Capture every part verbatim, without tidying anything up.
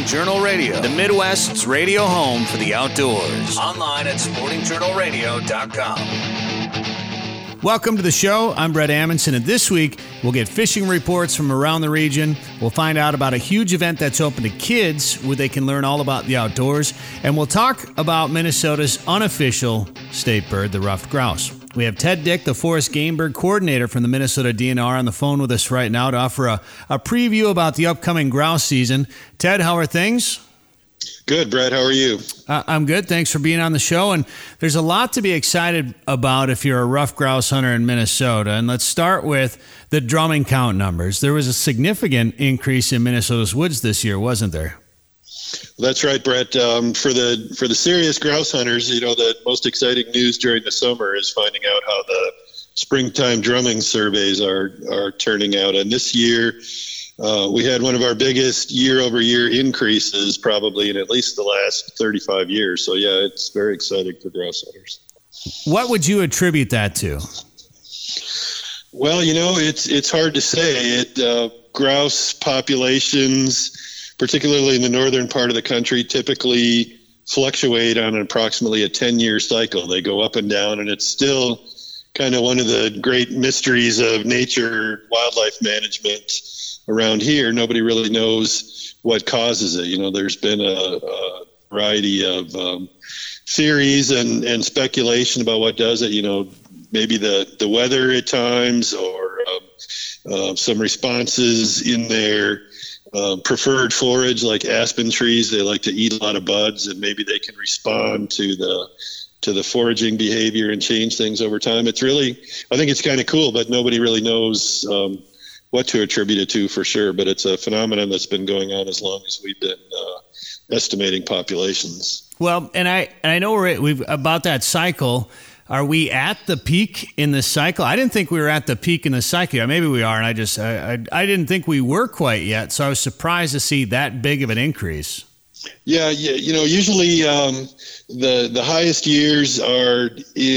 Journal Radio, the Midwest's radio home for the outdoors. Online at sporting journal radio dot com. Welcome to the show. I'm Brett Amundson, and this week we'll get fishing reports from around the region. We'll find out about a huge event that's open to kids where they can learn all about the outdoors, and we'll talk about Minnesota's unofficial state bird, the ruffed grouse. We have Ted Dick, the Forest Game Bird Coordinator from the Minnesota D N R, on the phone with us right now to offer a, a preview about the upcoming grouse season. Ted, how are things? Good, Brett. How are you? Uh, I'm good. Thanks for being on the show. And there's a lot to be excited about if you're a ruffed grouse hunter in Minnesota. And let's start with the drumming count numbers. There was a significant increase in Minnesota's woods this year, wasn't there? That's right, Brett. Um, for the for the serious grouse hunters, you know, the most exciting news during the summer is finding out how the springtime drumming surveys are are turning out. And this year, uh, we had one of our biggest year-over-year increases probably in at least the last thirty-five years. So, yeah, it's very exciting for grouse hunters. What would you attribute that to? Well, you know, it's it's hard to say. It uh, grouse populations, particularly in the northern part of the country, typically fluctuate on approximately a ten-year cycle. They go up and down, and it's still kind of one of the great mysteries of nature wildlife management around here. Nobody really knows what causes it. You know, there's been a, a variety of um, theories and, and speculation about what does it. You know, maybe the, the weather at times, or um, uh, some responses in their Uh, preferred forage, like aspen trees. They like to eat a lot of buds, and maybe they can respond to the to the foraging behavior and change things over time. It's really, I think it's kind of cool, but nobody really knows um, what to attribute it to for sure. But it's a phenomenon that's been going on as long as we've been uh, estimating populations. Well, and I and I know we're we've about that cycle. Are we at the peak in the cycle? I didn't think we were at the peak in the cycle. Maybe we are, and I just I, I, I didn't think we were quite yet. So I was surprised to see that big of an increase. Yeah, yeah. You know, usually um, the the highest years are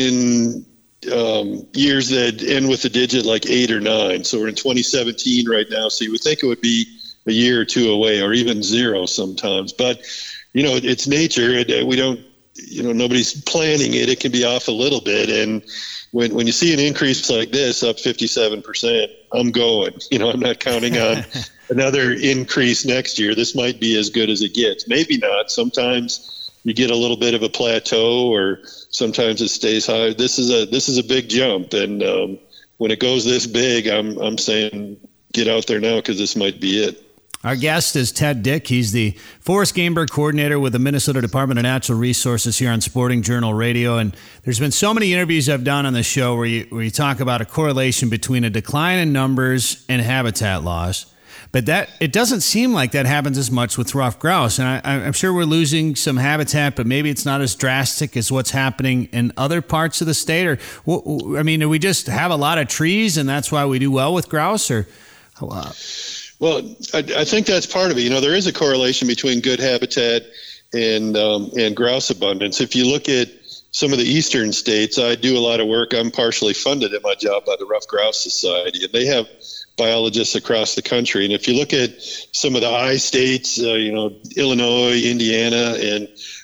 in um, years that end with a digit like eight or nine. So we're in twenty seventeen right now. So you would think it would be a year or two away, or even zero sometimes. But you know, it's nature. It, we don't. You know, nobody's planning it. It can be off a little bit. And when when you see an increase like this, up fifty-seven percent, I'm going. You know, I'm not counting on another increase next year. This might be as good as it gets. Maybe not. Sometimes you get a little bit of a plateau, or sometimes it stays high. This is a this is a big jump. And um, when it goes this big, I'm I'm saying get out there now, because this might be it. Our guest is Ted Dick. He's the Forest Game Bird Coordinator with the Minnesota Department of Natural Resources here on Sporting Journal Radio. And there's been so many interviews I've done on the show where you, where you talk about a correlation between a decline in numbers and habitat loss. But that it doesn't seem like that happens as much with ruffed grouse. And I, I'm sure we're losing some habitat, but maybe it's not as drastic as what's happening in other parts of the state. Or, I mean, do we just have a lot of trees and that's why we do well with grouse? Or uh, Well, I, I think that's part of it. You know, there is a correlation between good habitat and um, and grouse abundance. If you look at some of the eastern states, I do a lot of work. I'm partially funded at my job by the Ruffed Grouse Society, and they have biologists across the country. And if you look at some of the I states, uh, you know, Illinois, Indiana, and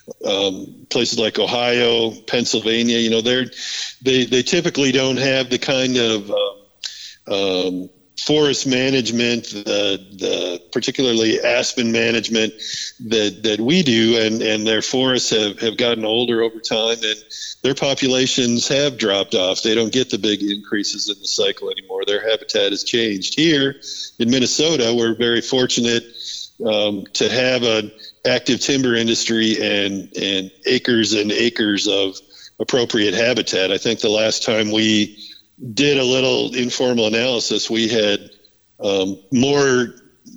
um, places like Ohio, Pennsylvania, you know, they're they they typically don't have the kind of um, um, forest management, the, the particularly aspen management that, that we do, and, and their forests have, have gotten older over time, and their populations have dropped off. They don't get the big increases in the cycle anymore. Their habitat has changed. Here in Minnesota, we're very fortunate um, to have an active timber industry and, and acres and acres of appropriate habitat. I think the last time we did a little informal analysis, we had um, more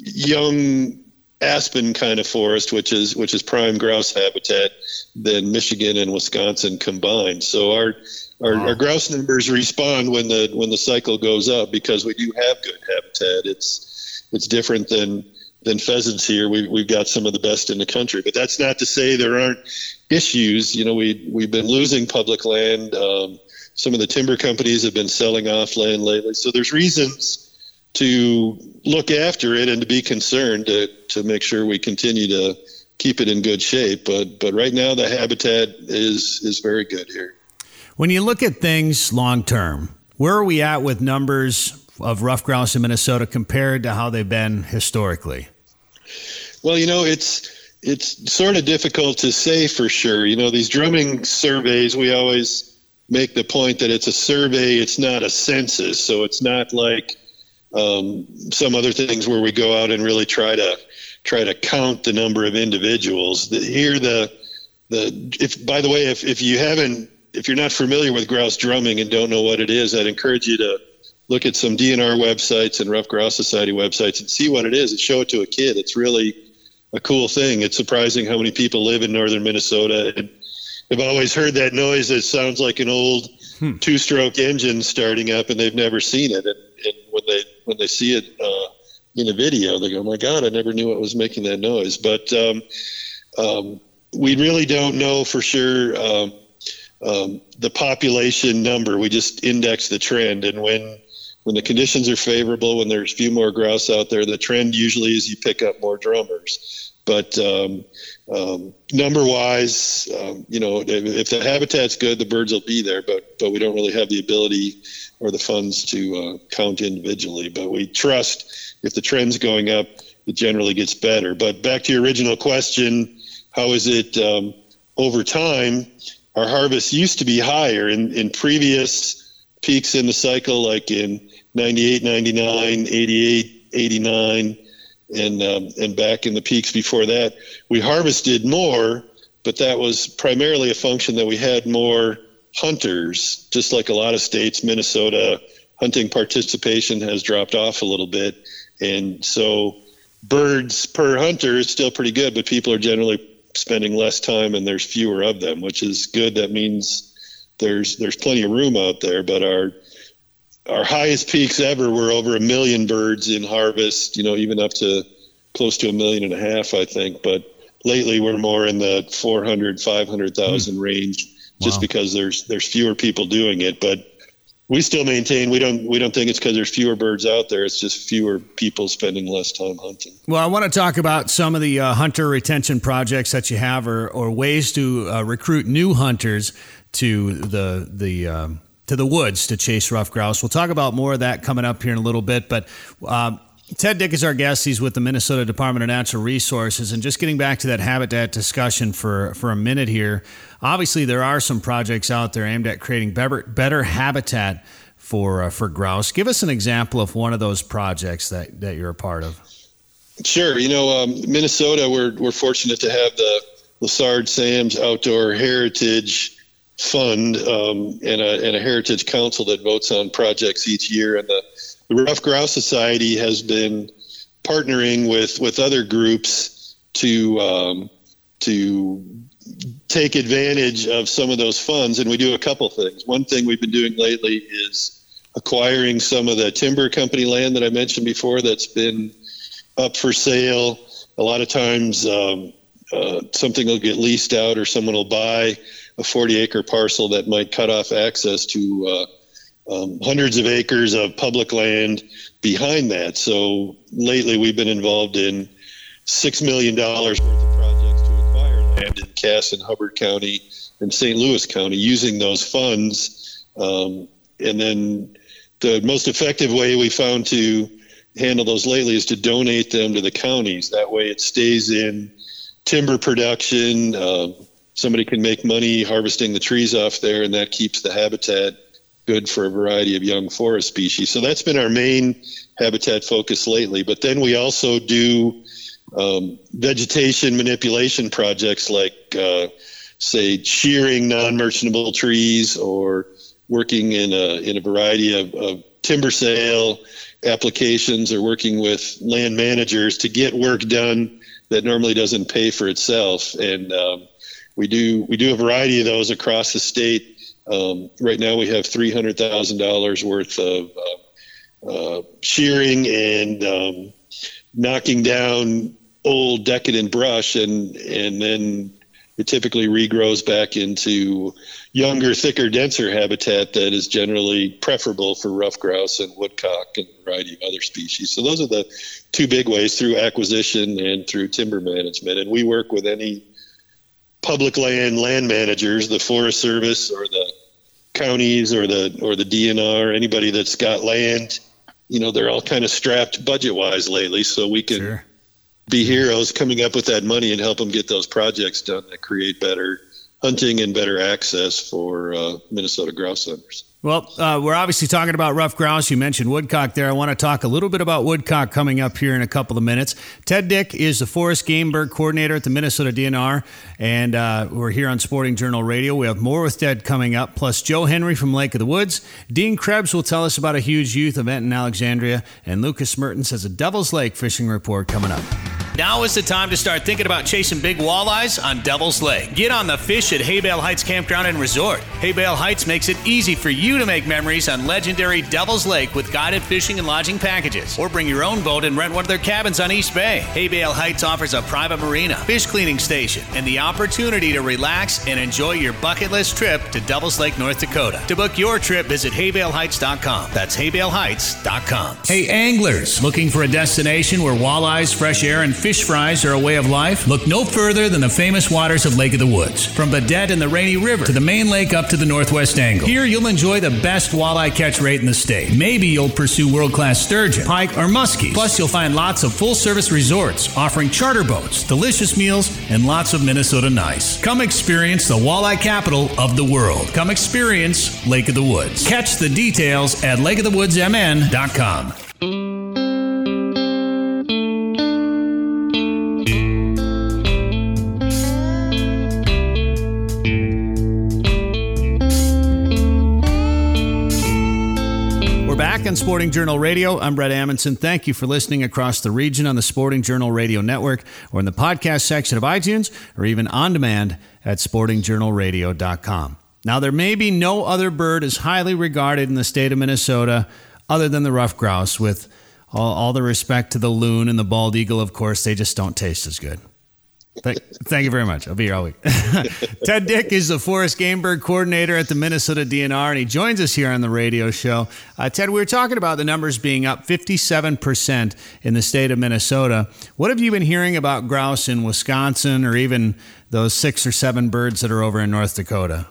young aspen kind of forest, which is which is prime grouse habitat, than Michigan and Wisconsin combined. So our our, wow. our grouse numbers respond when the when the cycle goes up, because we do have good habitat. It's it's different than than pheasants here. We we've got some of the best in the country, but that's not to say there aren't issues. You know, we we've been losing public land. Um, some of the timber companies have been selling off land lately, so there's reasons to look after it and to be concerned to, to make sure we continue to keep it in good shape. But but right now the habitat is is very good here. When you look at things long term, where are we at with numbers of ruffed grouse in Minnesota compared to how they've been historically? Well, you know, it's it's sort of difficult to say for sure. You know, these drumming surveys, we always make the point that it's a survey, it's not a census. So it's not like um, some other things where we go out and really try to try to count the number of individuals. The, here, the the if by the way, if if you haven't, if you're not familiar with grouse drumming and don't know what it is, I'd encourage you to look at some D N R websites and Ruffed Grouse Society websites and see what it is and show it to a kid. It's really a cool thing. It's surprising how many people live in northern Minnesota and have always heard that noise that sounds like an old hmm. two-stroke engine starting up, and they've never seen it. And, and when they when they see it uh, in a video, they go, "Oh my God, I never knew what was making that noise." But um, um, we really don't know for sure um, um, the population number. We just index the trend, and when when the conditions are favorable, when there's a few more grouse out there, the trend usually is you pick up more drummers. But um, um, number-wise, um, you know, if, if the habitat's good, the birds will be there. But but we don't really have the ability or the funds to uh, count individually. But we trust if the trend's going up, it generally gets better. But back to your original question, how is it um, over time? Our harvest used to be higher in, in previous peaks in the cycle, like in ninety-eight, ninety-nine, eighty-eight, eighty-nine. And um, and back in the peaks before that, we harvested more, but that was primarily a function that we had more hunters. Just like a lot of states, Minnesota hunting participation has dropped off a little bit, and so birds per hunter is still pretty good, but people are generally spending less time and there's fewer of them, which is good. That means there's there's plenty of room out there, but our Our highest peaks ever were over a million birds in harvest, you know, even up to close to a million and a half, I think. But lately we're more in the four hundred, five hundred thousand mm. range, just wow. because there's there's fewer people doing it. But we still maintain we don't we don't think it's because there's fewer birds out there. It's just fewer people spending less time hunting. Well, I want to talk about some of the uh, hunter retention projects that you have, or or ways to uh, recruit new hunters to the the. Um, to the woods to chase ruffed grouse. We'll talk about more of that coming up here in a little bit, but um, Ted Dick is our guest. He's with the Minnesota Department of Natural Resources, and just getting back to that habitat discussion for, for a minute here, obviously there are some projects out there aimed at creating better, better habitat for uh, for grouse. Give us an example of one of those projects that, that you're a part of. Sure. You know, um, Minnesota, we're we're fortunate to have the Lessard Sams Outdoor Heritage Fund um, and, a, and a Heritage Council that votes on projects each year. And the, the Ruffed Grouse Society has been partnering with, with other groups to um, to take advantage of some of those funds. And we do a couple things. One thing we've been doing lately is acquiring some of the timber company land that I mentioned before that's been up for sale. A lot of times um, uh, something will get leased out or someone will buy a forty acre parcel that might cut off access to uh, um, hundreds of acres of public land behind that. So lately we've been involved in six million dollars worth of projects to acquire land in Cass and Hubbard County and Saint Louis County using those funds. Um, and then the most effective way we found to handle those lately is to donate them to the counties. That way it stays in timber production. Uh, somebody can make money harvesting the trees off there, and that keeps the habitat good for a variety of young forest species. So that's been our main habitat focus lately. But then we also do um, vegetation manipulation projects like, uh, say, shearing non-merchantable trees, or working in a in a variety of, of timber sale applications, or working with land managers to get work done that normally doesn't pay for itself. And um, we do we do a variety of those across the state. Um, right now we have three hundred thousand dollars worth of uh, uh, shearing and um, knocking down old decadent brush, and and then it typically regrows back into younger, thicker, denser habitat that is generally preferable for ruffed grouse and woodcock and a variety of other species. So those are the two big ways, through acquisition and through timber management. And we work with any public land land managers, the Forest Service or the counties or the or the D N R, anybody that's got land. You know, they're all kind of strapped budget-wise lately, so we can sure. be heroes coming up with that money and help them get those projects done that create better hunting and better access for uh, Minnesota grouse hunters. Well, uh, we're obviously talking about ruffed grouse. You mentioned woodcock there. I want to talk a little bit about woodcock coming up here in a couple of minutes. Ted Dick is the Forest Game Bird Coordinator at the Minnesota D N R, and uh, we're here on Sporting Journal Radio. We have more with Ted coming up, plus Joe Henry from Lake of the Woods. Dean Krebs will tell us about a huge youth event in Alexandria, and Lucas Mertens has a Devil's Lake fishing report coming up. Now is the time to start thinking about chasing big walleyes on Devil's Lake. Get on the fish at Haybale Heights Campground and Resort. Haybale Heights makes it easy for you to make memories on legendary Devil's Lake with guided fishing and lodging packages. Or bring your own boat and rent one of their cabins on East Bay. Haybale Heights offers a private marina, fish cleaning station, and the opportunity to relax and enjoy your bucket list trip to Devil's Lake, North Dakota. To book your trip, visit hay bale heights dot com. That's hay bale heights dot com. Hey, anglers, looking for a destination where walleyes, fresh air, and fish fries are a way of life? Look no further than the famous waters of Lake of the Woods. From Badette and the Rainy River to the main lake up to the Northwest Angle. Here you'll enjoy the best walleye catch rate in the state. Maybe you'll pursue world-class sturgeon, pike, or muskies. Plus, you'll find lots of full-service resorts offering charter boats, delicious meals, and lots of Minnesota nice. Come experience the walleye capital of the world. Come experience Lake of the Woods. Catch the details at lake of the woods m n dot com. On Sporting Journal Radio, I'm Brett Amundson. Thank you for listening across the region on the Sporting Journal Radio Network, or in the podcast section of iTunes, or even on demand at sporting journal radio dot com. Now, there may be no other bird as highly regarded in the state of Minnesota other than the ruffed grouse. With all, all the respect to the loon and the bald eagle, of course, they just don't taste as good. Thank, thank you very much. I'll be here all week. Ted Dick is the Forest Game Bird Coordinator at the Minnesota D N R, and he joins us here on the radio show. Uh, Ted, we were talking about the numbers being up fifty-seven percent in the state of Minnesota. What have you been hearing about grouse in Wisconsin, or even those six or seven birds that are over in North Dakota?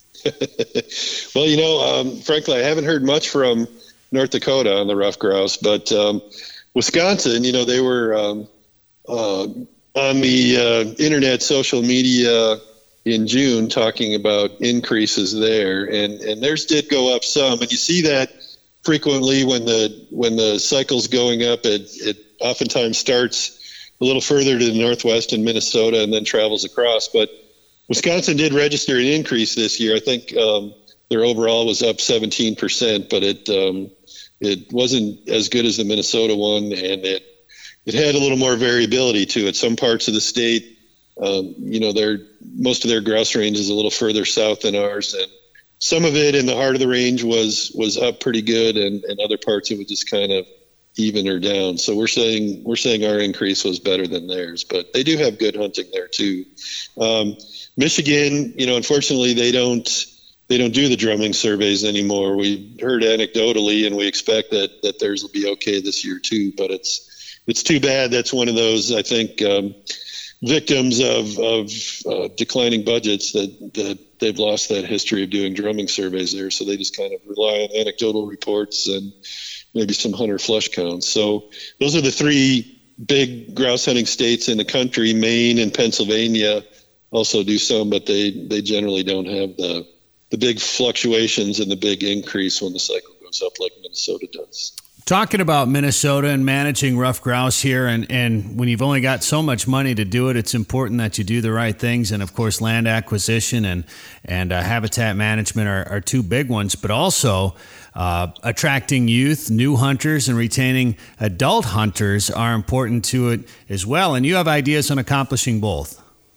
Well, you know, um, frankly, I haven't heard much from North Dakota on the ruffed grouse, but um, Wisconsin, you know, they were um, uh, on the uh, internet, social media in June, talking about increases there, and and theirs did go up some. And you see that frequently when the when the cycle's going up, it it oftentimes starts a little further to the northwest in Minnesota and then travels across. But Wisconsin did register an increase this year. I think um, their overall was up seventeen percent, but it um, it wasn't as good as the Minnesota one, and it it had a little more variability to it. Some parts of the state, um, you know, their most of their grouse range is a little further south than ours, and some of it in the heart of the range was was up pretty good, and, and other parts it was just kind of even or down. So we're saying we're saying our increase was better than theirs, but they do have good hunting there too. Um, Michigan, you know, unfortunately they don't they don't do the drumming surveys anymore. We heard anecdotally, and we expect that that theirs will be okay this year too. But it's it's too bad. That's one of those, I think, um, victims of of uh, declining budgets that that they've lost that history of doing drumming surveys there. So they just kind of rely on anecdotal reports and maybe some hunter flush counts. So those are the three big grouse hunting states in the country. Maine and Pennsylvania also do some, but they, they generally don't have the the big fluctuations and the big increase when the cycle goes up like Minnesota does. Talking about Minnesota and managing ruffed grouse here, and, and when you've only got so much money to do it, it's important that you do the right things. And, of course, land acquisition and, and uh, habitat management are, are two big ones, but also uh, attracting youth, new hunters, and retaining adult hunters are important to it as well. And you have ideas on accomplishing both.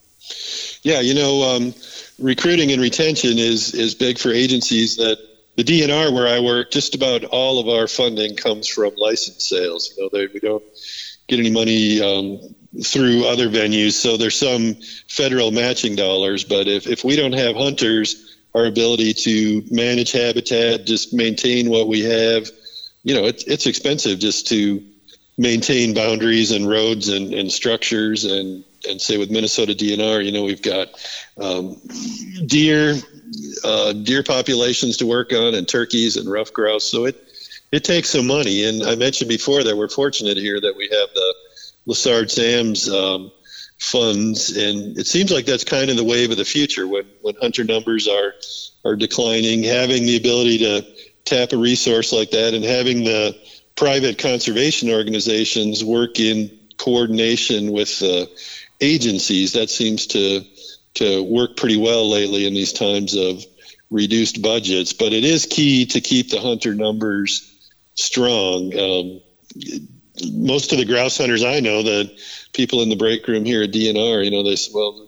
Yeah, you know, um, recruiting and retention is is big for agencies. That the D N R where I work, just about all of our funding comes from license sales. You know, they, we don't get any money um, through other venues. So there's some federal matching dollars, but if, if we don't have hunters, our ability to manage habitat, just maintain what we have, you know, it's, it's expensive just to maintain boundaries and roads and, and structures. And, and say with Minnesota D N R, you know, we've got um, deer, uh, deer populations to work on, and turkeys and rough grouse. So it, it takes some money. And I mentioned before that we're fortunate here that we have the Lessard Sams um, funds, and it seems like that's kind of the wave of the future when, when hunter numbers are, are declining. Having the ability to tap a resource like that and having the private conservation organizations work in coordination with uh, agencies, that seems to to work pretty well lately in these times of reduced budgets. But it is key to keep the hunter numbers strong. Um, most of the grouse hunters I know, the people in the break room here at D N R, you know, they say, well,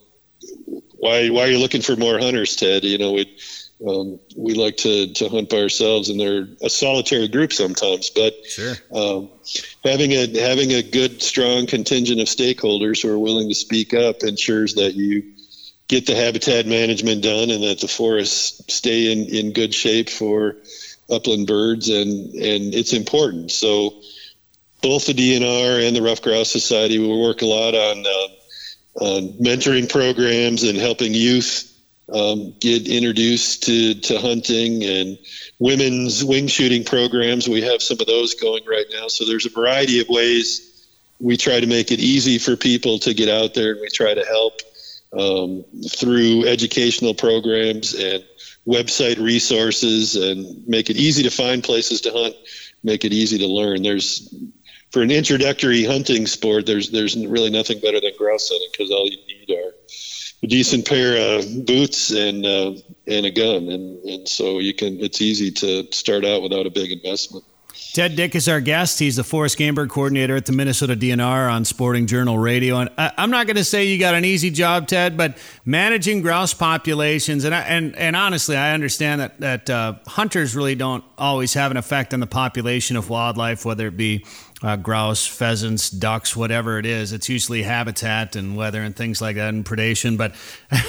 why why are you looking for more hunters, Ted? You know, we um, we like to to hunt by ourselves, and they're a solitary group sometimes. But sure. um, having a having a good, strong contingent of stakeholders who are willing to speak up ensures that you get the habitat management done and that the forests stay in, in good shape for upland birds, and and it's important. So both the D N R and the Rough Grouse Society will work a lot on uh, on mentoring programs and helping youth um, get introduced to, to hunting, and women's wing shooting programs. We have some of those going right now. So there's a variety of ways we try to make it easy for people to get out there, and we try to help um, through educational programs and website resources, and make it easy to find places to hunt, make it easy to learn. There's For an introductory hunting sport, there's there's really nothing better than grouse hunting, because all you need are a decent pair of boots and uh, and a gun, and, and so you can. It's easy to start out without a big investment. Ted Dick is our guest. He's the Forrest Game Bird coordinator at the Minnesota D N R on Sporting Journal Radio. And I, I'm not going to say you got an easy job, Ted, but managing grouse populations, and I, and and honestly, I understand that that uh, hunters really don't always have an effect on the population of wildlife, whether it be Uh, grouse, pheasants, ducks, whatever it is. It's usually habitat and weather and things like that, and predation. But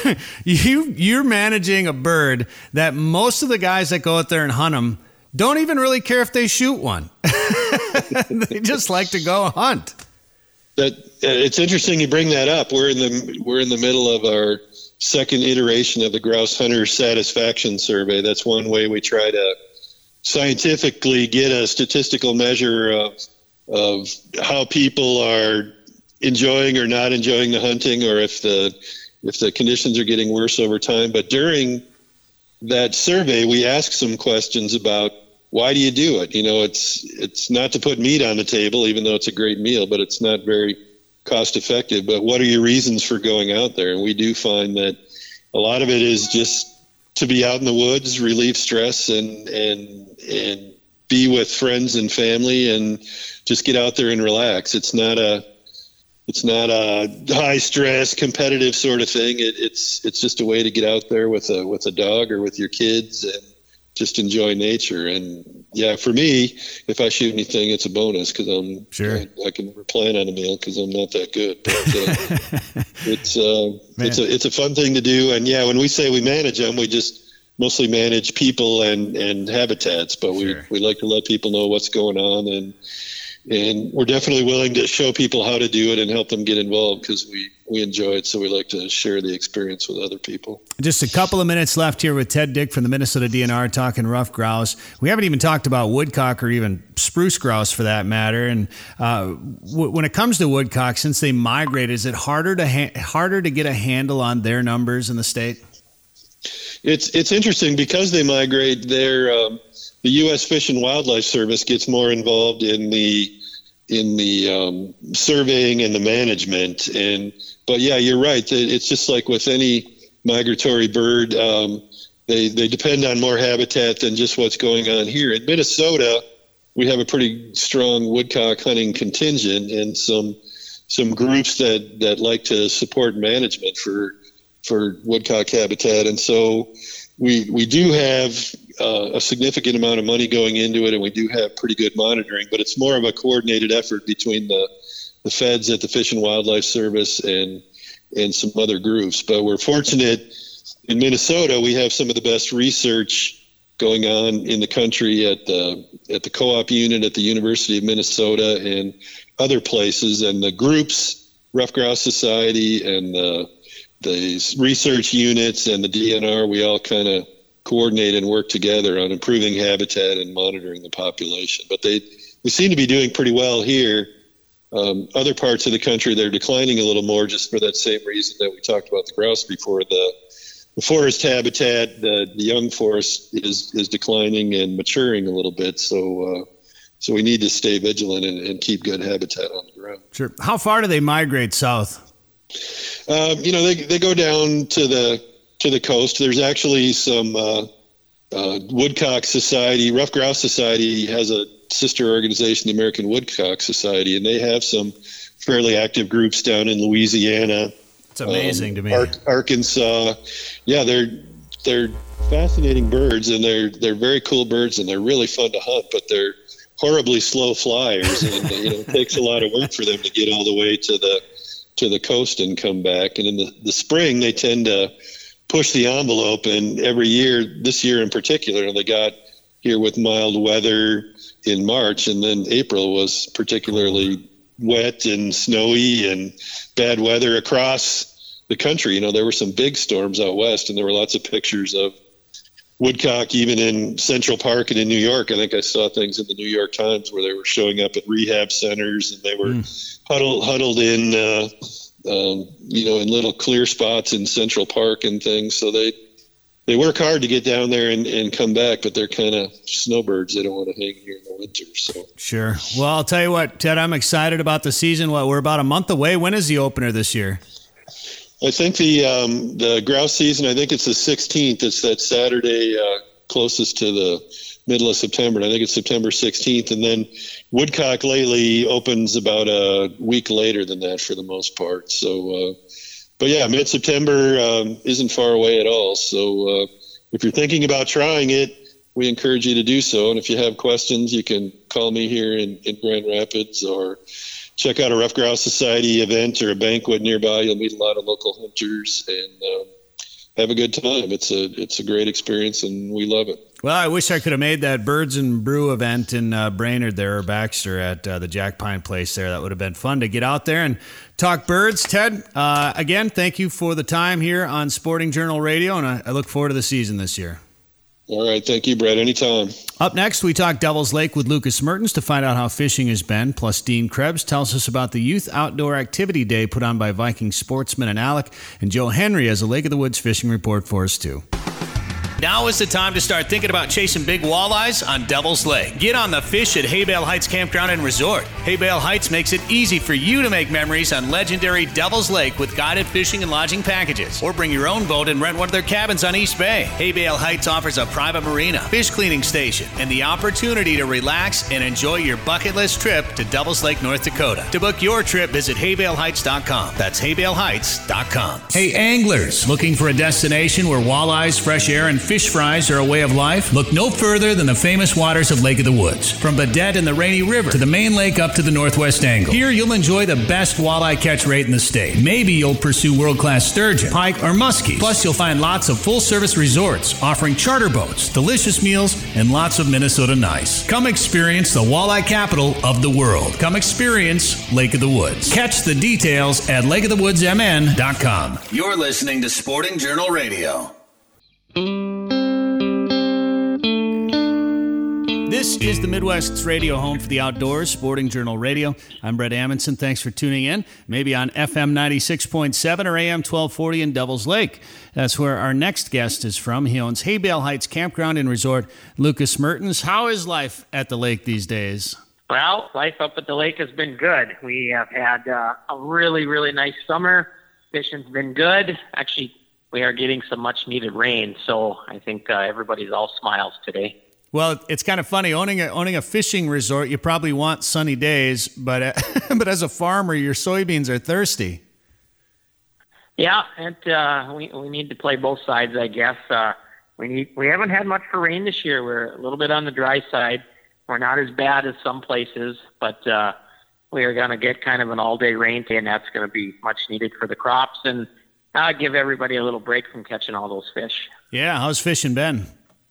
you, you're managing a bird that most of the guys that go out there and hunt them don't even really care if they shoot one. They just like to go hunt. That it's interesting you bring that up. We're in the we're in the middle of our second iteration of the Grouse Hunter Satisfaction Survey. That's one way we try to scientifically get a statistical measure of of how people are enjoying or not enjoying the hunting, or if the if the conditions are getting worse over time. But during that survey, we ask some questions about why do you do it? You know, it's it's not to put meat on the table, even though it's a great meal, but it's not very cost effective. But what are your reasons for going out there? And we do find that a lot of it is just to be out in the woods, relieve stress, and and and be with friends and family, and just get out there and relax. It's not a, it's not a high stress competitive sort of thing. It, it's, it's just a way to get out there with a, with a dog or with your kids and just enjoy nature. And yeah, for me, if I shoot anything, it's a bonus, because I'm sure I, I can never plan on a meal because I'm not that good. But uh, it's uh, it's a it's a fun thing to do. And yeah, when we say we manage them, we just mostly manage people and, and habitats, but we, sure. we like to let people know what's going on, and and we're definitely willing to show people how to do it and help them get involved, because we, we enjoy it. So we like to share the experience with other people. Just a couple of minutes left here with Ted Dick from the Minnesota D N R talking rough grouse. We haven't even talked about woodcock, or even spruce grouse for that matter. And uh, w- when it comes to woodcock, since they migrate, is it harder to ha- harder to get a handle on their numbers in the state? It's it's interesting because they migrate. Their um, the U S Fish and Wildlife Service gets more involved in the in the um, surveying and the management. And but yeah, you're right. It's just like with any migratory bird, um, they they depend on more habitat than just what's going on here. In Minnesota, we have a pretty strong woodcock hunting contingent, and some some groups that that like to support management for. for woodcock habitat. And so we we do have uh, a significant amount of money going into it, and we do have pretty good monitoring, but it's more of a coordinated effort between the the feds at the Fish and Wildlife Service and and some other groups. But we're fortunate in Minnesota, we have some of the best research going on in the country at the at the co-op unit at the University of Minnesota and other places. And the groups, Rough Grouse Society and the, the research units and the D N R, we all kind of coordinate and work together on improving habitat and monitoring the population. But they we seem to be doing pretty well here. Um, other parts of the country, they're declining a little more just for that same reason that we talked about the grouse before. The, the forest habitat, the, the young forest is, is declining and maturing a little bit. So uh, so we need to stay vigilant and, and keep good habitat on the ground. Sure. How far do they migrate south? Um, you know, they they go down to the to the coast. There's actually some uh, uh, Woodcock Society, Rough Grouse Society has a sister organization, the American Woodcock Society, and they have some fairly active groups down in Louisiana. It's amazing um, to me. Ar- Arkansas. Yeah, they're they're fascinating birds, and they're they're very cool birds, and they're really fun to hunt, but they're horribly slow flyers, and you know, it takes a lot of work for them to get all the way to the to the coast and come back. And in the, the spring, they tend to push the envelope, and every year, this year in particular, they got here with mild weather in March, and then April was particularly wet and snowy and bad weather across the country. You know, there were some big storms out west, and there were lots of pictures of woodcock even in Central Park and in New York. I think I saw things in the New York Times where they were showing up at rehab centers, and they were mm. huddled huddled in uh, um, you know, in little clear spots in Central Park and things. So they They work hard to get down there and, and come back, but they're kind of snowbirds. They don't want to hang here in the winter. So sure. Well, I'll tell you what, Ted, I'm excited about the season. What, we're about a month away. When is the opener this year? I think the um, the grouse season, I think it's the sixteenth. It's that Saturday uh, closest to the middle of September. And I think it's September sixteenth. And then woodcock lately opens about a week later than that for the most part. So, uh, But yeah, mid-September um, isn't far away at all. So uh, if you're thinking about trying it, we encourage you to do so. And if you have questions, you can call me here in, in Grand Rapids or check out a Rough Grouse Society event or a banquet nearby. You'll meet a lot of local hunters and um, have a good time. It's a it's a great experience, and we love it. Well, I wish I could have made that Birds and Brew event in uh, Brainerd there, or Baxter at uh, the Jack Pine place there. That would have been fun to get out there and talk birds. Ted, uh, again, thank you for the time here on Sporting Journal Radio, and I, I look forward to the season this year. All right. Thank you, Brett. Anytime. Up next, we talk Devil's Lake with Lucas Mertens to find out how fishing has been. Plus, Dean Krebs tells us about the Youth Outdoor Activity Day put on by Viking Sportsman and Alec. And Joe Henry has a Lake of the Woods fishing report for us, too. Now is the time to start thinking about chasing big walleyes on Devil's Lake. Get on the fish at Haybale Heights Campground and Resort. Haybale Heights makes it easy for you to make memories on legendary Devil's Lake with guided fishing and lodging packages. Or bring your own boat and rent one of their cabins on East Bay. Haybale Heights offers a private marina, fish cleaning station, and the opportunity to relax and enjoy your bucket list trip to Devil's Lake, North Dakota. To book your trip, visit hay bale heights dot com. That's hay bale heights dot com. Hey, anglers, looking for a destination where walleyes, fresh air, and fish fries are a way of life? Look no further than the famous waters of Lake of the Woods. From Badette and the Rainy River to the main lake up to the Northwest Angle. Here you'll enjoy the best walleye catch rate in the state. Maybe you'll pursue world-class sturgeon, pike, or muskies. Plus you'll find lots of full-service resorts offering charter boats, delicious meals, and lots of Minnesota nice. Come experience the walleye capital of the world. Come experience Lake of the Woods. Catch the details at lake of the woods m n dot com. You're listening to Sporting Journal Radio. This is the Midwest's radio home for the outdoors, Sporting Journal Radio. I'm Brett Amundson. Thanks for tuning in. Maybe on F M ninety-six point seven or A M twelve forty in Devil's Lake. That's where our next guest is from. He owns Haybale Heights Campground and Resort. Lucas Mertens, how is life at the lake these days? Well, life up at the lake has been good. We have had uh, a really, really nice summer. Fishing's been good. Actually, we are getting some much-needed rain, so I think uh, everybody's all smiles today. Well, it's kind of funny owning a owning a fishing resort. You probably want sunny days, but uh, but as a farmer, your soybeans are thirsty. Yeah, and uh, we we need to play both sides, I guess. Uh, we need we haven't had much for rain this year. We're a little bit on the dry side. We're not as bad as some places, but uh, we are going to get kind of an all-day rain day, and that's going to be much needed for the crops and uh, give everybody a little break from catching all those fish. Yeah, how's fishing been?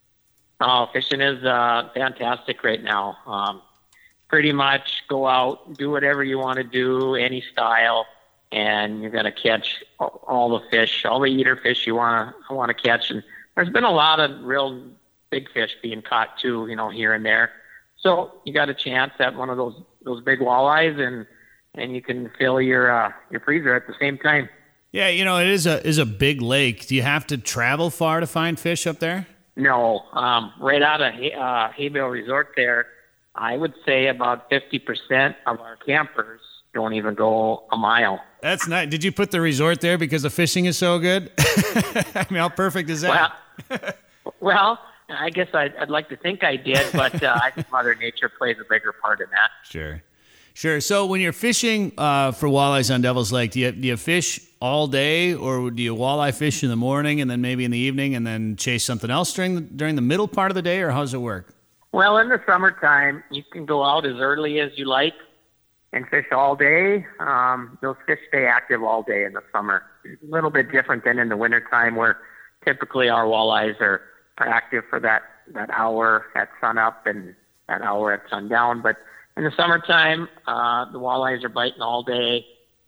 Oh, fishing is uh, fantastic right now. Um, pretty much go out, do whatever you want to do, any style, and you're going to catch all the fish, all the eater fish you want to want to catch. And there's been a lot of real big fish being caught too, you know, here and there. So you got a chance at one of those those big walleyes, and and you can fill your uh, your freezer at the same time. Yeah, you know, it is a is a big lake. Do you have to travel far to find fish up there? No, um, right out of uh, Haybale Resort there, I would say about fifty percent of our campers don't even go a mile. That's nice. Did you put the resort there because the fishing is so good? I mean, how perfect is that? Well, well I guess I'd, I'd like to think I did, but uh, I think Mother Nature plays a bigger part in that. Sure. Sure. So when you're fishing uh, for walleyes on Devil's Lake, do you, do you fish all day, or do you walleye fish in the morning and then maybe in the evening and then chase something else during the, during the middle part of the day, or how does it work? Well, in the summertime, you can go out as early as you like and fish all day. Um, those fish stay active all day in the summer. It's a little bit different than in the wintertime, where typically our walleyes are, are active for that, that hour at sunup and that hour at sundown. But in the summertime, uh, the walleyes are biting all day.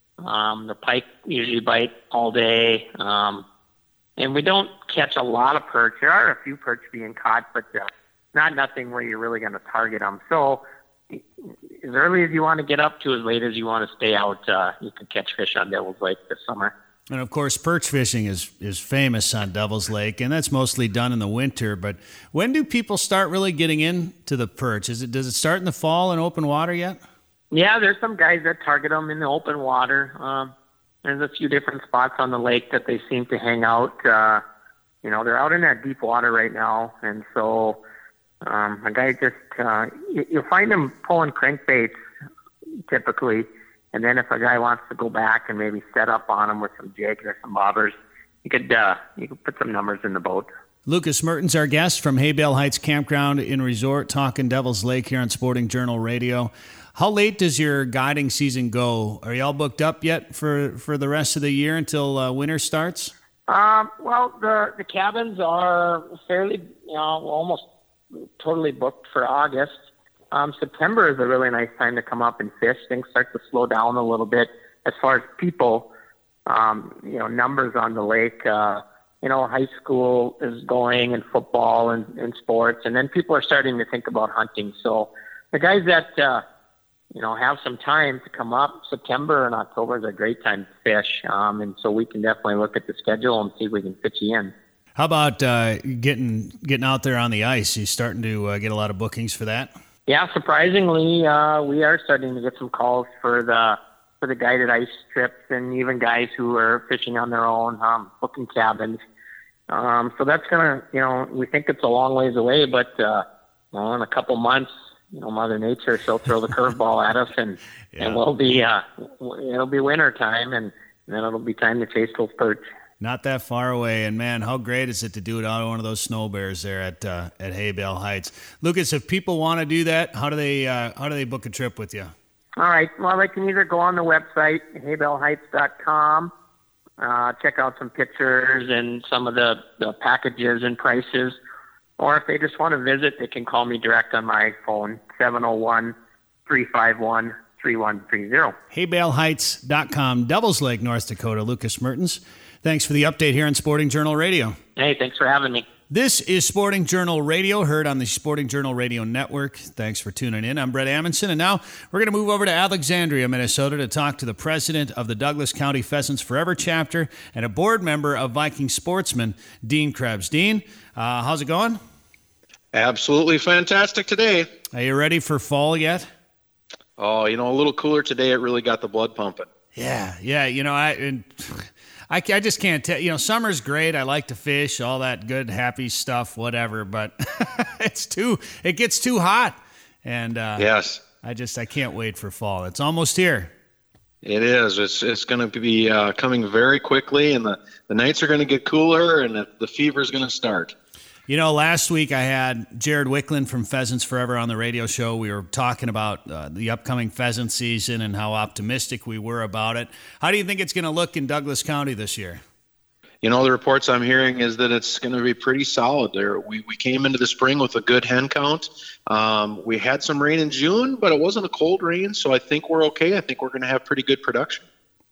Um, the pike usually bite all day. Um, and we don't catch a lot of perch. There are a few perch being caught, but uh, not nothing where you're really going to target them. So as early as you want to get up to as late as you want to stay out, uh, you can catch fish on Devil's Lake this summer. And of course, perch fishing is, is famous on Devil's Lake, and that's mostly done in the winter. But when do people start really getting into the perch? Is it does it start in the fall in open water yet? Yeah, there's some guys that target them in the open water. Um, there's a few different spots on the lake that they seem to hang out. Uh, you know, they're out in that deep water right now, and so um, a guy just uh, you, you'll find them pulling crankbaits typically. And then if a guy wants to go back and maybe set up on them with some jigs or some bobbers, you could uh, you could put some numbers in the boat. Lucas Mertens, our guest from Haybale Heights Campground and Resort, talking Devil's Lake here on Sporting Journal Radio. How late does your guiding season go? Are y'all booked up yet for, for the rest of the year until uh, winter starts? Um, well, the the cabins are fairly, you know, almost totally booked for August. Um, September is a really nice time to come up and fish. Things start to slow down a little bit as far as people, um, you know, numbers on the lake. Uh, you know, high school is going and football and, and sports, and then people are starting to think about hunting. So the guys that, uh, you know, have some time to come up, September and October is a great time to fish. Um, and so we can definitely look at the schedule and see if we can fit you in. How about uh, getting getting out there on the ice? Are you starting to uh, get a lot of bookings for that? Yeah, surprisingly, uh, we are starting to get some calls for the for the guided ice trips, and even guys who are fishing on their own, um, booking cabins. Um, so that's gonna, you know, we think it's a long ways away, but uh, well, in a couple months, you know, Mother Nature, she'll throw the curveball at us, and yeah. and we'll be uh, it'll be winter time, and, and then it'll be time to chase those perch. Not that far away, and man, how great is it to do it on one of those snow bears there at uh, at Haybale Heights. Lucas, if people want to do that, how do they uh, how do they book a trip with you? All right, well, they can either go on the website haybale heights dot com, uh, check out some pictures and some of the, the packages and prices, or if they just want to visit, they can call me direct on my phone, seven oh one, three five one, three one three zero. haybale heights dot com, Devil's Lake, North Dakota. Lucas Mertens, thanks for the update here on Sporting Journal Radio. Hey, thanks for having me. This is Sporting Journal Radio, heard on the Sporting Journal Radio Network. Thanks for tuning in. I'm Brett Amundson, and now we're going to move over to Alexandria, Minnesota, to talk to the president of the Douglas County Pheasants Forever chapter and a board member of Viking Sportsman, Dean Krebs. Dean, uh, how's it going? Absolutely fantastic today. Are you ready for fall yet? Oh, you know, a little cooler today. It really got the blood pumping. Yeah, yeah. You know, I... And, I, I just can't tell. You know, summer's great. I like to fish, all that good, happy stuff, whatever. But it's too. It gets too hot, and uh, yes, I just I can't wait for fall. It's almost here. It is. It's it's going to be uh, coming very quickly, and the, the nights are going to get cooler, and the, the fever is going to start. You know, last week I had Jared Wickland from Pheasants Forever on the radio show. We were talking about uh, the upcoming pheasant season and how optimistic we were about it. How do you think it's going to look in Douglas County this year? You know, the reports I'm hearing is that it's going to be pretty solid there. We we came into the spring with a good hen count. Um, we had some rain in June, but it wasn't a cold rain, so I think we're okay. I think we're going to have pretty good production.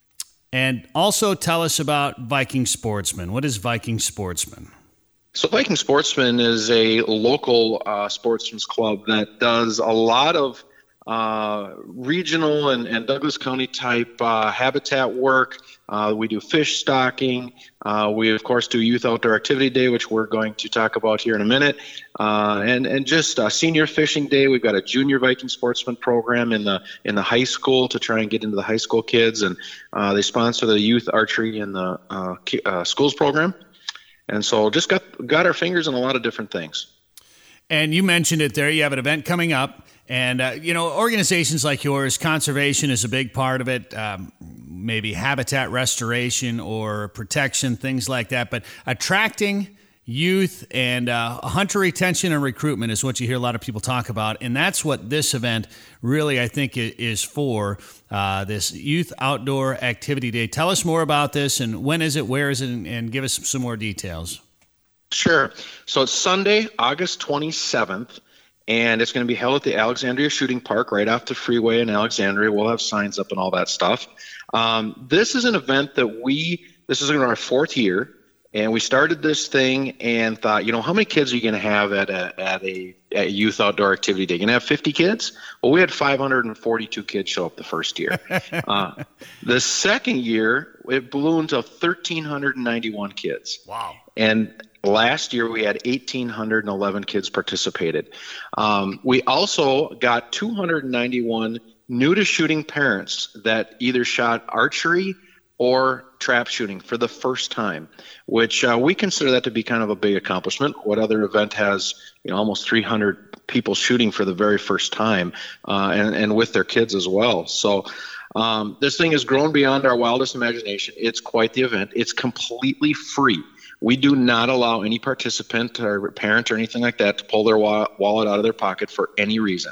And also tell us about Viking Sportsman. What is Viking Sportsman? So Viking Sportsman is a local uh, sportsman's club that does a lot of uh, regional and, and Douglas County type uh, habitat work. Uh, we do fish stocking. Uh, we, of course, do Youth Outdoor Activity Day, which we're going to talk about here in a minute. Uh, and, and just uh, Senior Fishing Day. We've got a Junior Viking Sportsman program in the in the high school to try and get into the high school kids. And uh, they sponsor the Youth Archery in the uh, uh, schools program. And so just got got our fingers in a lot of different things. And you mentioned it there. You have an event coming up. And, uh, you know, organizations like yours, conservation is a big part of it, um, maybe habitat restoration or protection, things like that. But attracting youth and uh, hunter retention and recruitment is what you hear a lot of people talk about. And that's what this event really, I think, is for, uh, this Youth Outdoor Activity Day. Tell us more about this, and when is it, where is it, and, and give us some more details. Sure. So it's Sunday, August twenty-seventh, and it's going to be held at the Alexandria Shooting Park right off the freeway in Alexandria. We'll have signs up and all that stuff. Um, this is an event that we, this is in our fourth year. And we started this thing and thought, you know, how many kids are you going to have at a at a, at a Youth Outdoor Activity Day? You're going to have fifty kids? Well, we had five hundred forty-two kids show up the first year. uh, the second year, it ballooned to one thousand three hundred ninety-one kids. Wow. And last year, we had one thousand eight hundred eleven kids participated. Um, we also got two hundred ninety-one new to shooting parents that either shot archery or trap shooting for the first time, which uh, we consider that to be kind of a big accomplishment. What other event has, you know, almost three hundred people shooting for the very first time, uh, and, and with their kids as well. So um, this thing has grown beyond our wildest imagination. It's quite the event. It's completely free. We do not allow any participant or parent or anything like that to pull their wa- wallet out of their pocket for any reason.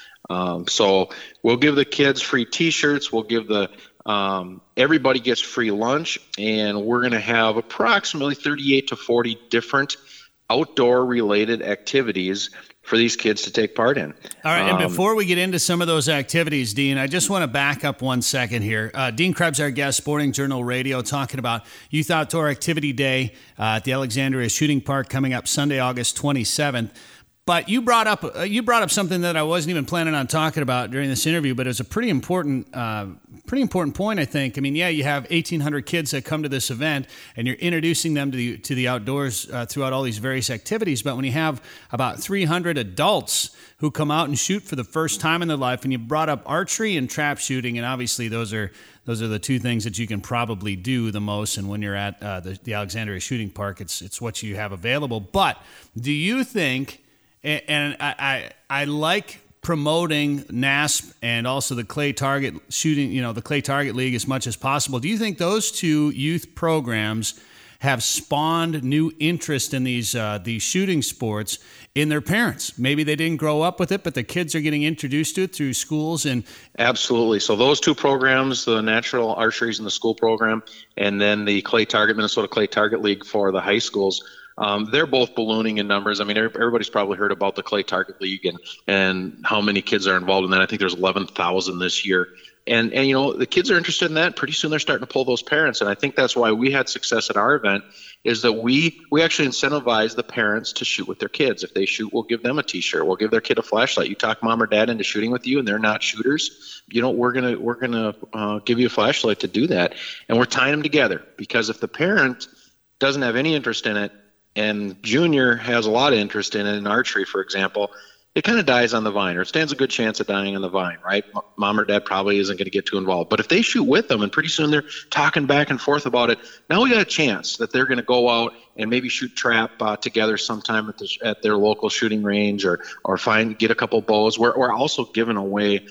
Um, so we'll give the kids free T-shirts. We'll give the Um, everybody gets free lunch, and we're going to have approximately thirty-eight to forty different outdoor-related activities for these kids to take part in. All right, and um, before we get into some of those activities, Dean, I just want to back up one second here. Uh, Dean Krebs, our guest, Sporting Journal Radio, talking about Youth Outdoor Activity Day uh, at the Alexandria Shooting Park coming up Sunday, August twenty-seventh. But you brought up uh, you brought up something that I wasn't even planning on talking about during this interview, but it's a pretty important uh, pretty important point, I think. I mean, yeah, you have eighteen hundred kids that come to this event, and you're introducing them to the to the outdoors uh, throughout all these various activities. But when you have about three hundred adults who come out and shoot for the first time in their life, and you brought up archery and trap shooting, and obviously those are those are the two things that you can probably do the most. And when you're at uh, the, the Alexandria Shooting Park, it's it's what you have available. But do you think? And I, I I like promoting N A S P and also the Clay Target shooting, you know, the Clay Target League as much as possible. Do you think those two youth programs have spawned new interest in these uh, these shooting sports in their parents? Maybe they didn't grow up with it, but the kids are getting introduced to it through schools. And absolutely. So those two programs, the Natural Archeries in the school program, and then the Clay Target Minnesota Clay Target League for the high schools. Um, they're both ballooning in numbers. I mean, everybody's probably heard about the Clay Target League and, and how many kids are involved in that. I think there's eleven thousand this year. And, and, you know, the kids are interested in that. Pretty soon they're starting to pull those parents. And I think that's why we had success at our event, is that we we actually incentivize the parents to shoot with their kids. If they shoot, we'll give them a T-shirt. We'll give their kid a flashlight. You talk mom or dad into shooting with you and they're not shooters, you know, we're going to we're gonna uh, give you a flashlight to do that. And we're tying them together, because if the parent doesn't have any interest in it, and junior has a lot of interest in it, in archery, for example, it kind of dies on the vine, or it stands a good chance of dying on the vine, right? Mom or dad probably isn't going to get too involved. But if they shoot with them and pretty soon they're talking back and forth about it, now we got a chance that they're going to go out and maybe shoot trap uh, together sometime at, the, at their local shooting range, or or find get a couple bows. We're, we're also giving away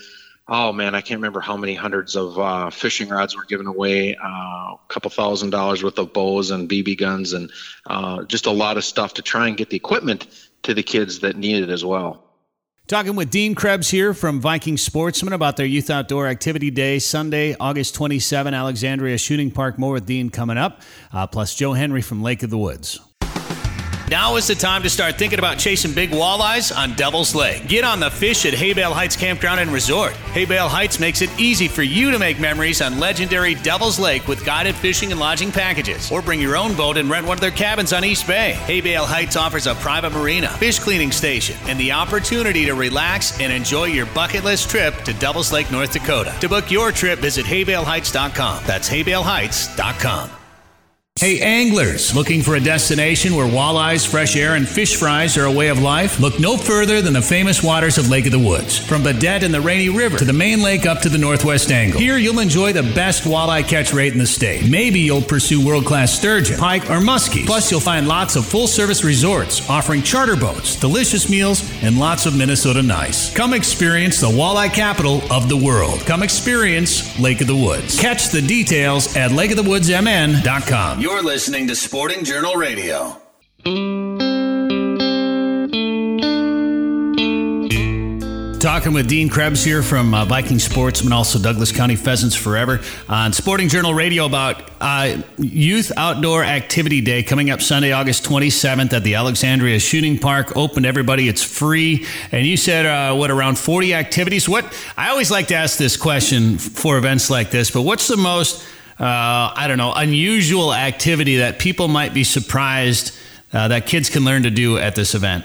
oh man, I can't remember how many hundreds of uh, fishing rods were given away, uh, a couple thousand dollars worth of bows and B B guns, and uh, just a lot of stuff to try and get the equipment to the kids that need it as well. Talking with Dean Krebs here from Viking Sportsman about their Youth Outdoor Activity Day, Sunday, August twenty-seventh, Alexandria Shooting Park. More with Dean coming up, uh, plus Joe Henry from Lake of the Woods. Now is the time to start thinking about chasing big walleyes on Devil's Lake. Get on the fish at Haybale Heights Campground and Resort. Haybale Heights makes it easy for you to make memories on legendary Devil's Lake with guided fishing and lodging packages. Or bring your own boat and rent one of their cabins on East Bay. Haybale Heights offers a private marina, fish cleaning station, and the opportunity to relax and enjoy your bucket list trip to Devil's Lake, North Dakota. To book your trip, visit hay bale heights dot com. That's hay bale heights dot com. Hey anglers, looking for a destination where walleyes, fresh air, and fish fries are a way of life? Look no further than the famous waters of Lake of the Woods. From Badette and the Rainy River to the main lake up to the Northwest Angle. Here you'll enjoy the best walleye catch rate in the state. Maybe you'll pursue world-class sturgeon, pike, or muskies. Plus you'll find lots of full-service resorts offering charter boats, delicious meals, and lots of Minnesota nice. Come experience the walleye capital of the world. Come experience Lake of the Woods. Catch the details at lake of the woods m n dot com. You're listening to Sporting Journal Radio. Talking with Dean Krebs here from uh, Viking Sportsman, also Douglas County Pheasants Forever, on Sporting Journal Radio about uh, Youth Outdoor Activity Day coming up Sunday, August twenty-seventh at the Alexandria Shooting Park. Open to everybody. It's free. And you said, uh, what, around forty activities? What I always like to ask this question for events like this, but what's the most Uh, I don't know, unusual activity that people might be surprised uh, that kids can learn to do at this event?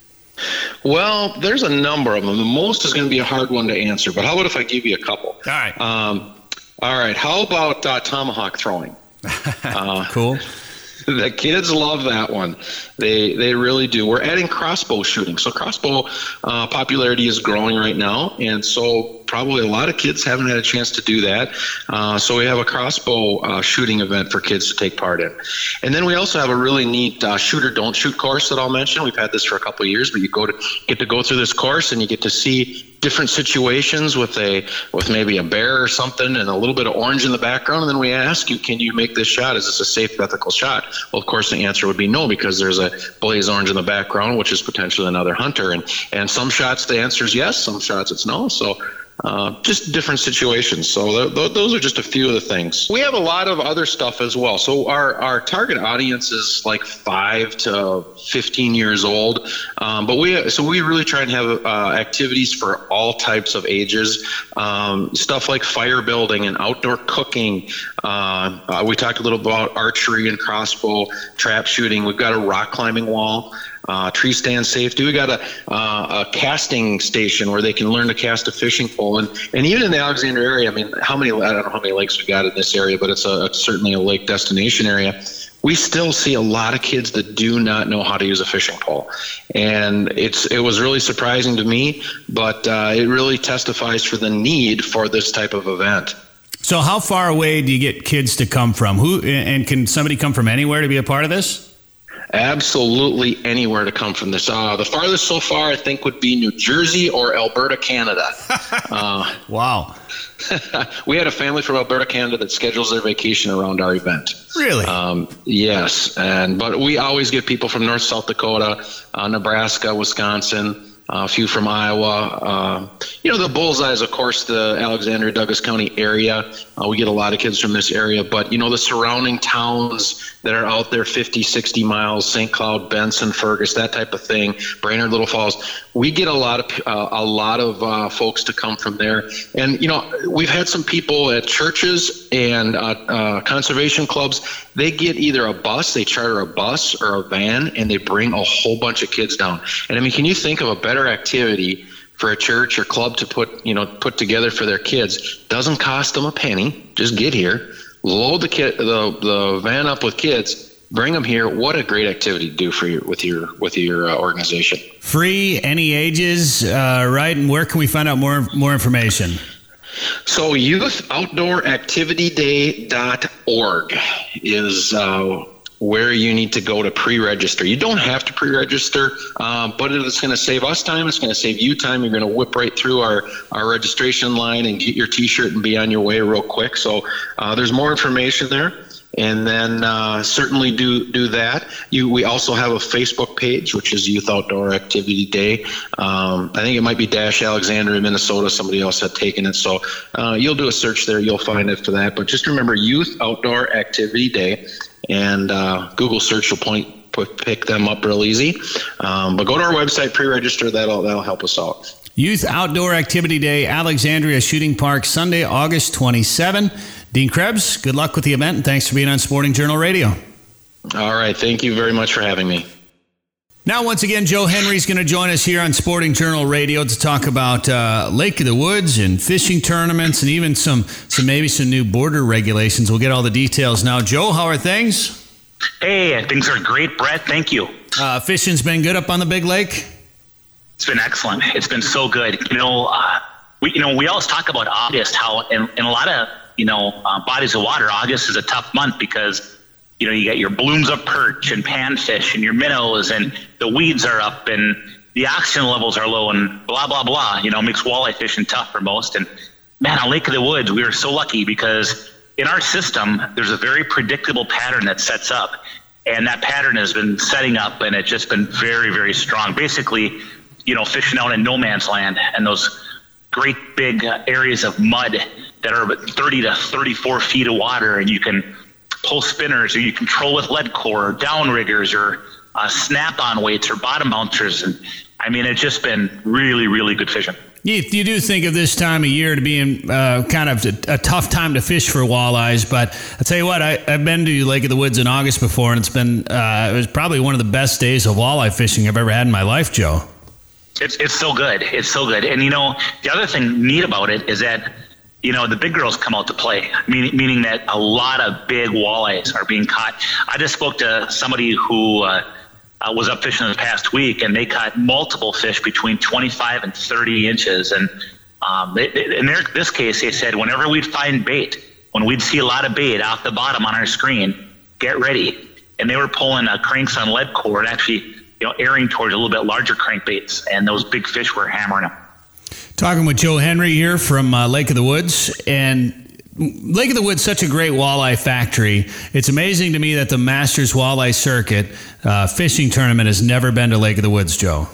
Well, there's a number of them. The most is going to be a hard one to answer, but how about if I give you a couple? All right. Um, all right. How about uh, tomahawk throwing? Uh, cool. The kids love that one. They they really do. We're adding crossbow shooting. So crossbow uh, popularity is growing right now, and so probably a lot of kids haven't had a chance to do that. Uh, so we have a crossbow uh, shooting event for kids to take part in. And then we also have a really neat uh, shoot or don't shoot course that I'll mention. We've had this for a couple of years, but you go to get to go through this course and you get to see different situations with a with maybe a bear or something and a little bit of orange in the background. And then we ask you, can you make this shot? Is this a safe, ethical shot? Well, of course, the answer would be no, because there's a blaze orange in the background, which is potentially another hunter. And, and some shots, the answer is yes. Some shots, it's no. So Uh, just different situations. So th- th- those are just a few of the things. We have a lot of other stuff as well. So our, our target audience is like five to fifteen years old. Um, but we so we really try and have uh, activities for all types of ages. Um, stuff like fire building and outdoor cooking. Uh, uh, we talked a little about archery and crossbow, trap shooting. We've got a rock climbing wall. Uh, tree stand safety. We got a, uh, a casting station where they can learn to cast a fishing pole, and and even in the Alexandria area. I mean, how many? I don't know how many lakes we got in this area, but it's a it's certainly a lake destination area. We still see a lot of kids that do not know how to use a fishing pole, and it's it was really surprising to me, but uh, it really testifies for the need for this type of event. So, how far away do you get kids to come from? Who and can somebody come from anywhere to be a part of this? Absolutely anywhere to come from this. Uh, the farthest so far, I think, would be New Jersey or Alberta, Canada. uh, wow. We had a family from Alberta, Canada that schedules their vacation around our event. Really? Um, yes. And but we always get people from North, South Dakota, uh, Nebraska, Wisconsin, Uh, a few from Iowa. Uh, you know, the bullseye is, of course, the Alexandria, Douglas County area. Uh, we get a lot of kids from this area, but, you know, the surrounding towns that are out there, fifty, sixty miles, Saint Cloud, Benson, Fergus, that type of thing, Brainerd, Little Falls. We get a lot of uh, a lot of uh, folks to come from there. And, you know, we've had some people at churches and uh, uh, conservation clubs. They get either a bus, they charter a bus or a van, and they bring a whole bunch of kids down. And, I mean, can you think of a better activity for a church or club to put, you know, put together for their kids? Doesn't cost them a penny. Just get here, load the kid, the the van up with kids, bring them here. What a great activity to do for your with your with your uh, organization. Free, any ages, uh, right? And where can we find out more more information? So youth outdoor activity day dot org is uh, where you need to go to pre-register. You don't have to pre-register, uh, but it's going to save us time. It's going to save you time. You're going to whip right through our, our registration line and get your T-shirt and be on your way real quick. So uh, there's more information there. And then uh, certainly do do that. You, we also have a Facebook page, which is Youth Outdoor Activity Day. Um, I think it might be Dash Alexandria, Minnesota. Somebody else had taken it. So uh, you'll do a search there. You'll find it for that. But just remember Youth Outdoor Activity Day. And uh, Google search will point put, pick them up real easy. Um, but go to our website, pre-register. That'll, that'll help us out. Youth Outdoor Activity Day, Alexandria Shooting Park, Sunday, August twenty-seventh. Dean Krebs, good luck with the event, and thanks for being on Sporting Journal Radio. All right. Thank you very much for having me. Now, once again, Joe Henry's going to join us here on Sporting Journal Radio to talk about uh, Lake of the Woods and fishing tournaments and even some, some maybe some new border regulations. We'll get all the details now. Joe, how are things? Hey, things are great, Brett. Thank you. Uh, fishing's been good up on the big lake? It's been excellent. It's been so good. You know, uh, we you know we always talk about August, how in, in a lot of you know, uh, bodies of water, August is a tough month because, you know, you got your blooms of perch and panfish and your minnows and the weeds are up and the oxygen levels are low and blah, blah, blah, you know, makes walleye fishing tough for most. And man, on Lake of the Woods, we are so lucky because in our system, there's a very predictable pattern that sets up, and that pattern has been setting up and it's just been very, very strong. Basically, you know, fishing out in no man's land and those great big uh, areas of mud that are thirty to thirty-four feet of water, and you can pull spinners or you control with lead core or downriggers or uh, snap-on weights or bottom bouncers. And I mean, it's just been really, really good fishing. You, you do think of this time of year to being uh, kind of a, a tough time to fish for walleyes, but I'll tell you what, I, I've been to Lake of the Woods in August before, and it's been uh, it was probably one of the best days of walleye fishing I've ever had in my life, Joe. It's it's so good. It's so good. And, you know, the other thing neat about it is that, you know, the big girls come out to play, meaning, meaning that a lot of big walleyes are being caught. I just spoke to somebody who uh, uh, was up fishing this past week, and they caught multiple fish between twenty-five and thirty inches. And um, they, they, in their, this case, they said whenever we'd find bait, when we'd see a lot of bait off the bottom on our screen, get ready. And they were pulling uh, cranks on lead core and actually, you know, airing towards a little bit larger crankbaits, and those big fish were hammering them. Talking with Joe Henry here from uh, Lake of the Woods, and Lake of the Woods, such a great walleye factory. It's amazing to me that the Masters Walleye Circuit uh, fishing tournament has never been to Lake of the Woods, Joe.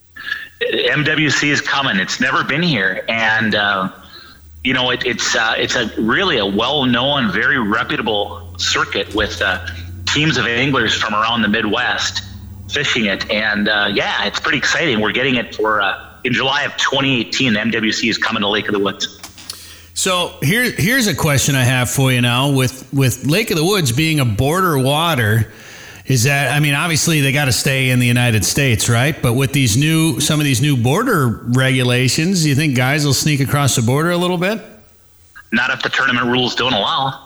M W C is coming. It's never been here, and uh, you know it, it's uh, it's a really a well-known, very reputable circuit with uh, teams of anglers from around the Midwest fishing it, and uh, yeah, it's pretty exciting. We're getting it for. Uh, In July of twenty eighteen, the M W C is coming to Lake of the Woods. So here, here's a question I have for you now. With with Lake of the Woods being a border water, is that, I mean, obviously they got to stay in the United States, right? But with these new, some of these new border regulations, do you think guys will sneak across the border a little bit? Not if the tournament rules don't allow.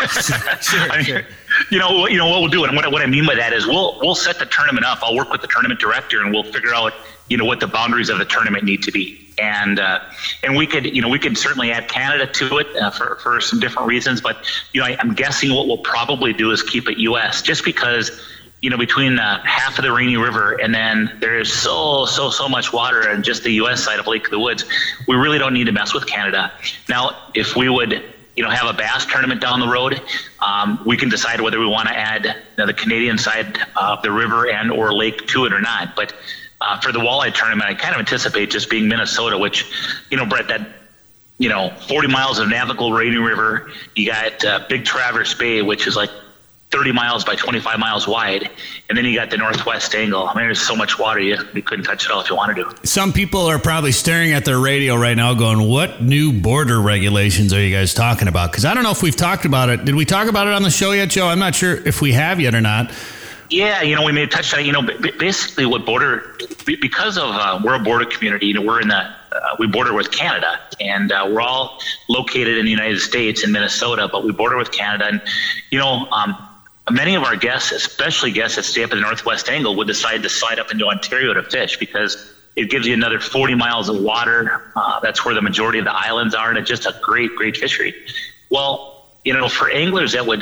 sure, I mean, sure. You know, you know what we'll do, and what, what I mean by that is we'll we'll set the tournament up. I'll work with the tournament director, and we'll figure out, you know, what the boundaries of the tournament need to be. And uh, and we could, you know, we could certainly add Canada to it uh, for for some different reasons. But you know, I, I'm guessing what we'll probably do is keep it U S just because, you know, between uh, half of the Rainy River and then there's so so so much water on just the U S side of Lake of the Woods, we really don't need to mess with Canada. Now, if we would, you know, have a bass tournament down the road, um, we can decide whether we want to add you know, the Canadian side of the river and or lake to it or not. But uh, for the walleye tournament, I kind of anticipate just being Minnesota, which, you know, Brett, that, you know, forty miles of navigable Rainy River. You got uh, Big Traverse Bay, which is like thirty miles by twenty-five miles wide. And then you got the Northwest Angle. I mean, there's so much water, you, you couldn't touch it all if you wanted to. Some people are probably staring at their radio right now going, what new border regulations are you guys talking about? Because I don't know if we've talked about it. Did we talk about it on the show yet, Joe? I'm not sure if we have yet or not. Yeah, you know, we may have touched on it. You know, basically what border, because of uh, we're a border community, you know, we're in the, uh, we border with Canada, and uh, we're all located in the United States in Minnesota, but we border with Canada. And, you know, um, many of our guests, especially guests that stay up in the Northwest Angle, would decide to slide up into Ontario to fish because it gives you another forty miles of water. Uh, that's where the majority of the islands are, and it's just a great, great fishery. Well, you know, for anglers that would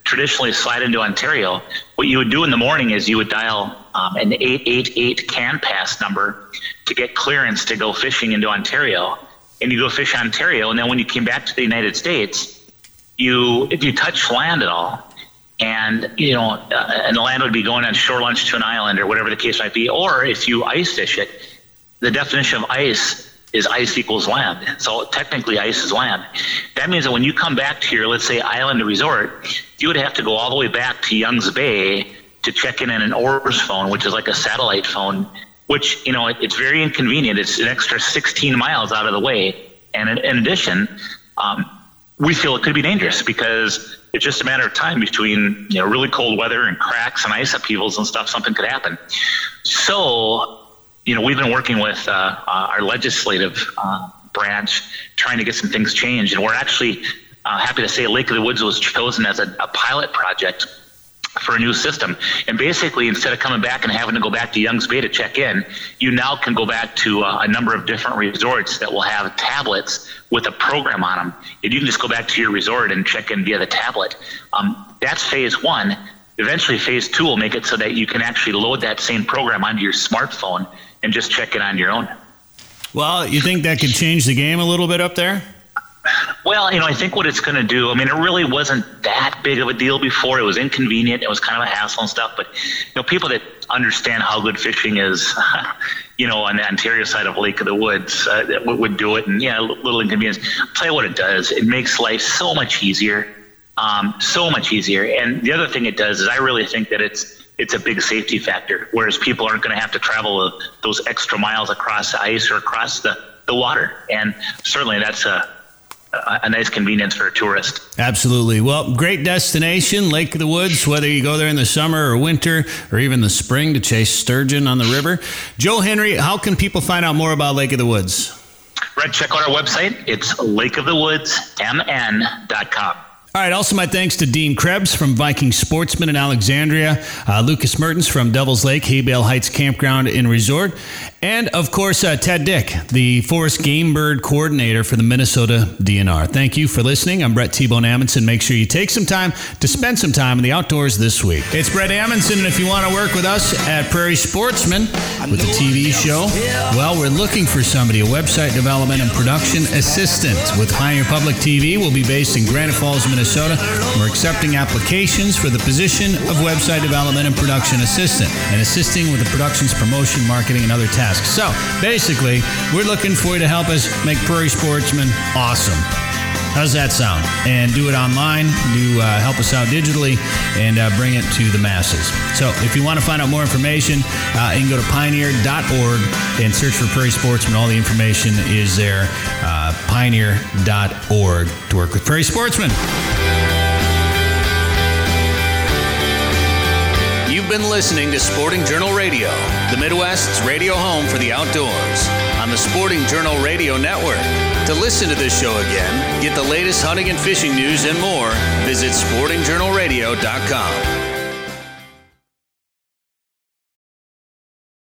traditionally slide into Ontario, what you would do in the morning is you would dial um, an eight eight eight CAN pass number to get clearance to go fishing into Ontario. And you go fish Ontario, and then when you came back to the United States, you if you touch land at all, and you know, uh, and the land would be going on shore launch to an island or whatever the case might be, or if you ice fish it, the definition of ice is ice equals land. So technically ice is land. That means that when you come back to your, let's say, island resort, you would have to go all the way back to Young's Bay to check in on an Oars phone, which is like a satellite phone, which, you know, it, it's very inconvenient. It's an extra sixteen miles out of the way. And in, in addition, um, we feel it could be dangerous because it's just a matter of time between, you know, really cold weather and cracks and ice upheavals and stuff, something could happen. So, you know, we've been working with uh, uh, our legislative uh, branch trying to get some things changed. And we're actually uh, happy to say Lake of the Woods was chosen as a, a pilot project for a new system. And basically, instead of coming back and having to go back to Young's Bay to check in, you now can go back to uh, a number of different resorts that will have tablets with a program on them. And you can just go back to your resort and check in via the tablet. Um, that's phase one. Eventually, phase two will make it so that you can actually load that same program onto your smartphone and just check it on your own. Well, you think that could change the game a little bit up there? Well, you know, I think what it's going to do, I mean, it really wasn't that big of a deal before. It was inconvenient. It was kind of a hassle and stuff. But, you know, people that understand how good fishing is, you know, on the Ontario side of Lake of the Woods uh, would do it. And, yeah, a little inconvenience. I'll tell you what it does. It makes life so much easier, um, so much easier. And the other thing it does is I really think that it's, it's a big safety factor, whereas people aren't going to have to travel those extra miles across the ice or across the, the water. And certainly that's a, a nice convenience for a tourist. Absolutely. Well, great destination, Lake of the Woods, whether you go there in the summer or winter or even the spring to chase sturgeon on the river. Joe Henry, how can people find out more about Lake of the Woods? Right, check out our website. It's lake of the woods m n dot com. All right, also my thanks to Dean Krebs from Viking Sportsman in Alexandria, uh, Lucas Mertens from Devil's Lake, Haybale Heights Campground and Resort, and, of course, uh, Ted Dick, the Forest Game Bird Coordinator for the Minnesota D N R. Thank you for listening. I'm Brett T-Bone Amundsen. Make sure you take some time to spend some time in the outdoors this week. It's Brett Amundsen, and if you want to work with us at Prairie Sportsman with the T V show, well, we're looking for somebody, a website development and production assistant with Pioneer Public T V. We'll be based in Granite Falls, Minnesota. We're accepting applications for the position of website development and production assistant and assisting with the production's promotion, marketing, and other tasks. So basically, we're looking for you to help us make Prairie Sportsman awesome. How's that sound? And do it online, do uh, help us out digitally, and uh, bring it to the masses. So if you want to find out more information, uh, you can go to pioneer dot org and search for Prairie Sportsman. All the information is there, uh, pioneer dot org, to work with Prairie Sportsman. You've been listening to Sporting Journal Radio, the Midwest's radio home for the outdoors, on the Sporting Journal Radio Network. To listen to this show again, get the latest hunting and fishing news and more, visit sporting journal radio dot com.